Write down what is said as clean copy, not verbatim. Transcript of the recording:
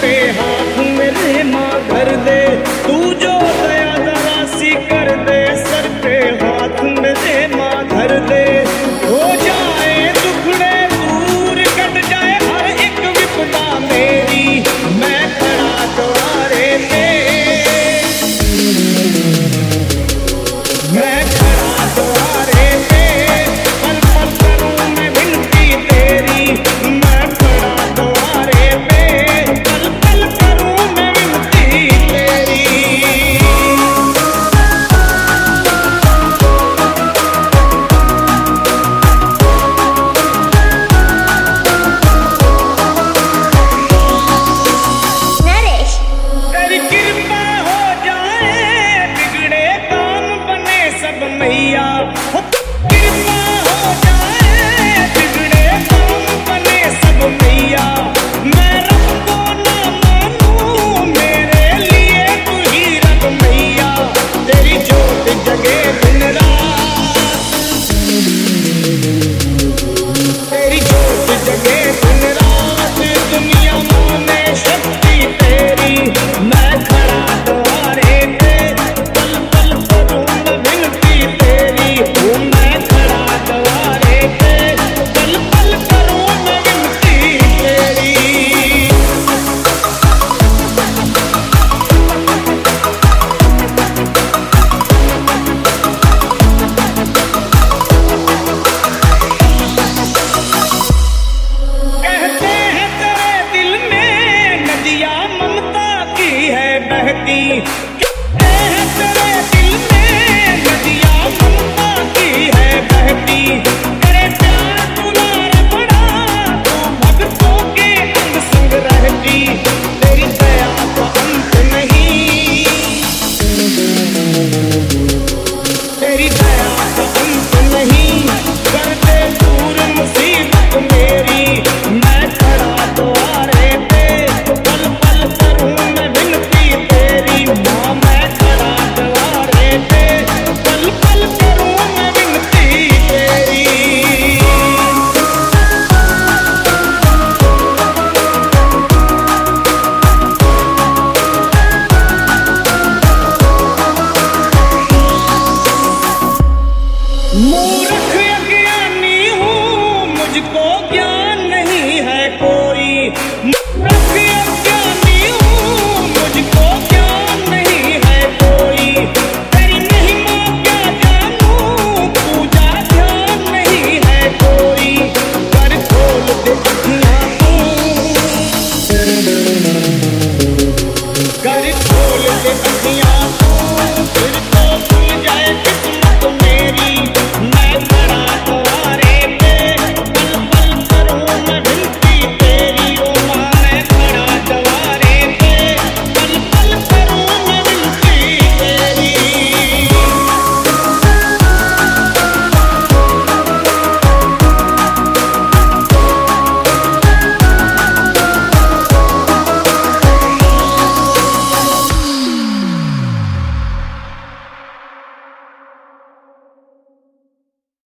पे हाथ मेरे माँ धर दे, तू जो दया जरा सी कर दे, सर पे हाथ मेरे माँ धर दे। हो जाए दुखड़े दूर, कट जाए हर एक विपदा मेरी, मैं खड़ा द्वारे पे, मैं खड़ा द्वारे पे, पल पल करूं मैं विनती तेरी, मैं खड़ा द्वारे पे, पल पल करूं मैं विनती तेरी। नरेश, तेरी कृपा हो जाए, बिगड़े काम बने सब मैया, कृपा हो जाए, बिगड़े काम बने सब मैया। मैं रब को ना मानूं, मेरे लिए तू ही रब मैया, तेरी ज्योत जगे दिन रात, तेरी ज्योत जगे दिन रात, दुनिया माने शक्ति तेरी, मैं खड़ा द्वारे पे, पल पल करूं मैं विनती तेरी, हूँ मैं खड़ा द्वारे पे, पल पल करूं मैं विनती तेरी। कहते हैं तेरे दिल में नदियाँ ममता की है बहती,